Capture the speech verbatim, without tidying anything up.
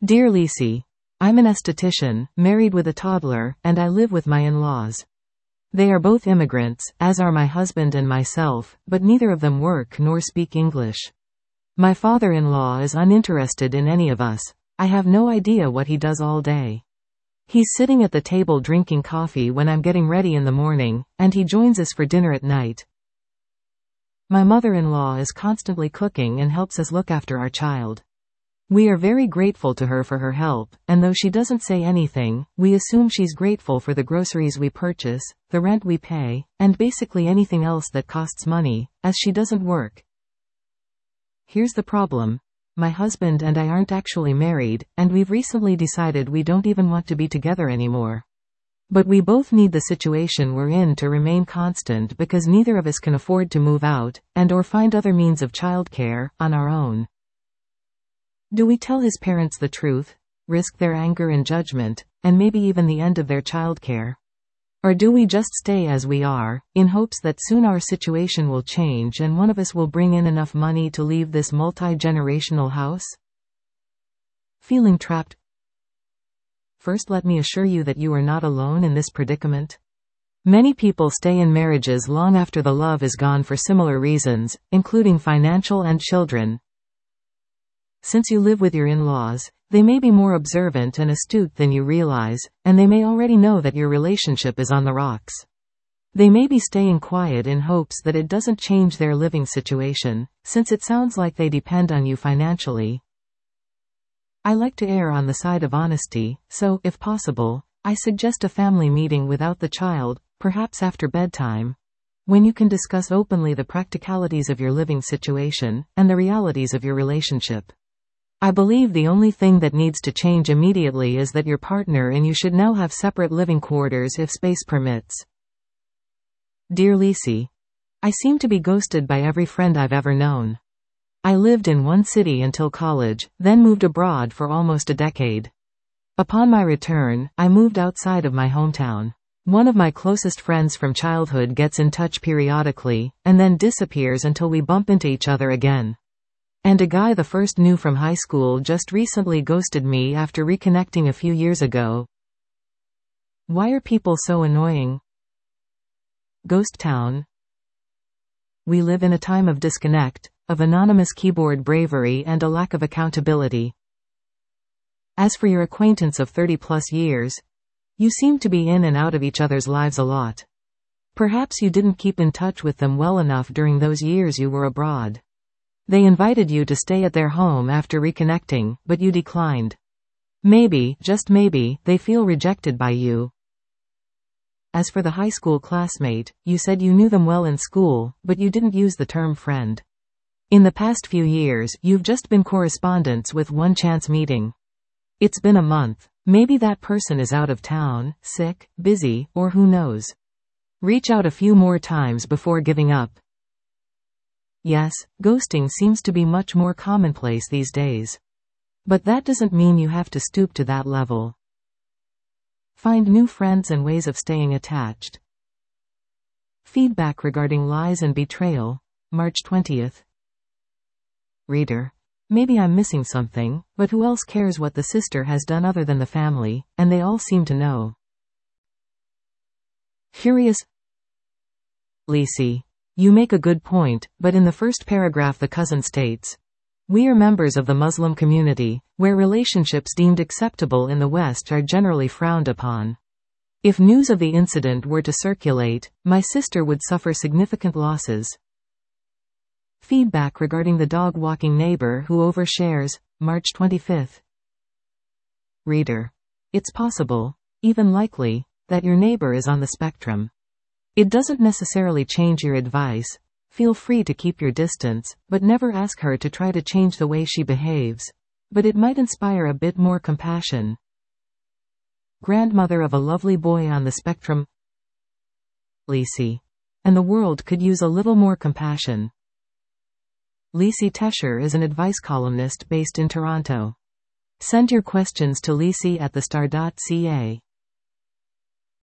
Dear Lisi, I'm an esthetician, married with a toddler, and I live with my in-laws. They are both immigrants, as are my husband and myself, but neither of them work nor speak English. My father-in-law is uninterested in any of us. I have no idea what he does all day. He's sitting at the table drinking coffee when I'm getting ready in the morning, and he joins us for dinner at night. My mother-in-law is constantly cooking and helps us look after our child. We are very grateful to her for her help, and though she doesn't say anything, we assume she's grateful for the groceries we purchase, the rent we pay, and basically anything else that costs money, as she doesn't work. Here's the problem. My husband and I aren't actually married, and we've recently decided we don't even want to be together anymore. But we both need the situation we're in to remain constant because neither of us can afford to move out, and or find other means of childcare, on our own. Do we tell his parents the truth, risk their anger and judgment, and maybe even the end of their childcare? Or do we just stay as we are, in hopes that soon our situation will change and one of us will bring in enough money to leave this multi-generational house? Feeling trapped? First, let me assure you that you are not alone in this predicament. Many people stay in marriages long after the love is gone for similar reasons, including financial and children. Since you live with your in-laws, they may be more observant and astute than you realize, and they may already know that your relationship is on the rocks. They may be staying quiet in hopes that it doesn't change their living situation, since it sounds like they depend on you financially. I like to err on the side of honesty, so, if possible, I suggest a family meeting without the child, perhaps after bedtime, when you can discuss openly the practicalities of your living situation, and the realities of your relationship. I believe the only thing that needs to change immediately is that your partner and you should now have separate living quarters if space permits. Dear Lisi, I seem to be ghosted by every friend I've ever known. I lived in one city until college, then moved abroad for almost a decade. Upon my return, I moved outside of my hometown. One of my closest friends from childhood gets in touch periodically, and then disappears until we bump into each other again. And a guy the first knew from high school just recently ghosted me after reconnecting a few years ago. Why are people so annoying? Ghost Town. We live in a time of disconnect, of anonymous keyboard bravery and a lack of accountability. As for your acquaintance of thirty plus years, you seem to be in and out of each other's lives a lot. Perhaps you didn't keep in touch with them well enough during those years you were abroad. They invited you to stay at their home after reconnecting, but you declined. Maybe, just maybe, they feel rejected by you. As for the high school classmate, you said you knew them well in school, but you didn't use the term friend. In the past few years, you've just been correspondents with one chance meeting. It's been a month. Maybe that person is out of town, sick, busy, or who knows. Reach out a few more times before giving up. Yes, ghosting seems to be much more commonplace these days. But that doesn't mean you have to stoop to that level. Find new friends and ways of staying attached. Feedback regarding lies and betrayal, March twentieth. Reader, maybe I'm missing something, but who else cares what the sister has done other than the family, and they all seem to know. Curious. Lisi, you make a good point, but in the first paragraph the cousin states, "We are members of the Muslim community, where relationships deemed acceptable in the West are generally frowned upon. If news of the incident were to circulate, my sister would suffer significant losses." Feedback regarding the dog-walking neighbor who overshares, March twenty-fifth. Reader, it's possible, even likely, that your neighbor is on the spectrum. It doesn't necessarily change your advice. Feel free to keep your distance, but never ask her to try to change the way she behaves. But it might inspire a bit more compassion. Grandmother of a lovely boy on the spectrum. Lisi. And the world could use a little more compassion. Lisi Tesher is an advice columnist based in Toronto. Send your questions to lisi at the star dot c a.